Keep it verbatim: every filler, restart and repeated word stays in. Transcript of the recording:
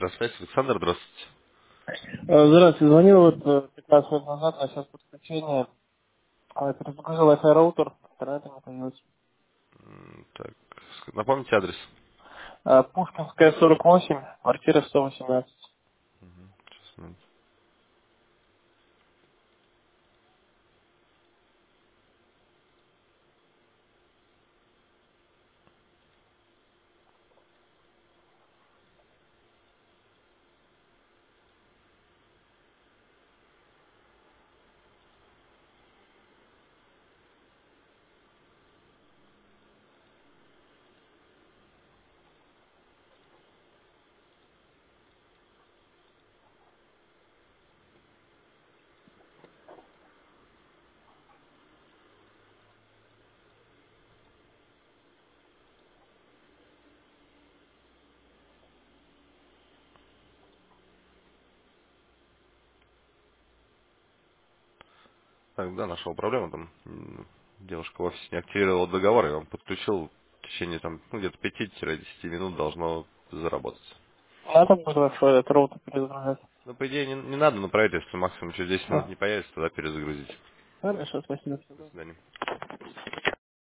Трансляция. Александр, здравствуйте. Э, Здравствуйте, звонил вот э, пятнадцать минут назад, а сейчас подключение. А, Перезагрузил Wi-Fi роутер, интернета не появилось. М, Так, ск- напомните адрес. А, Пушкинская, сорок восемь, квартира сто восемнадцать. Сейчас, минуту. Так, да, нашел проблему. Там м, девушка в офисе не активировала договор, я вам подключил в течение там, ну, где-то пяти-десяти минут должно заработать. Надо будет Wi-Fi этот роутер перезагружать? Ну, по идее, не, не надо, но проверить, если максимум через десять минут А, не появится, тогда перезагрузить. хорошо, спасибо. До свидания.